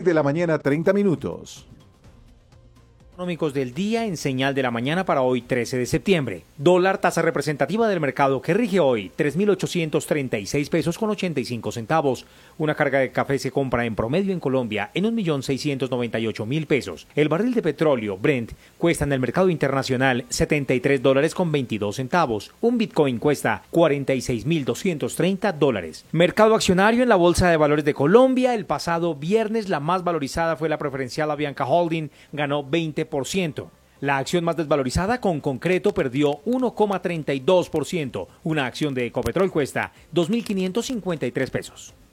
de la mañana, 30 minutos. Económicos del día en Señal de la Mañana para hoy 13 de septiembre. Dólar, tasa representativa del mercado que rige hoy, 3.836 pesos con 85 centavos. Una carga de café se compra en promedio en Colombia en 1.698.000 pesos. El barril de petróleo Brent cuesta en el mercado internacional $73 con 22 centavos. Un Bitcoin cuesta $46.230. Mercado accionario en la Bolsa de Valores de Colombia. El pasado viernes la más valorizada fue la preferencial Avianca Holding, ganó 20%. La acción más desvalorizada con Concreto perdió 1,32%. Una acción de Ecopetrol cuesta 2.553 pesos.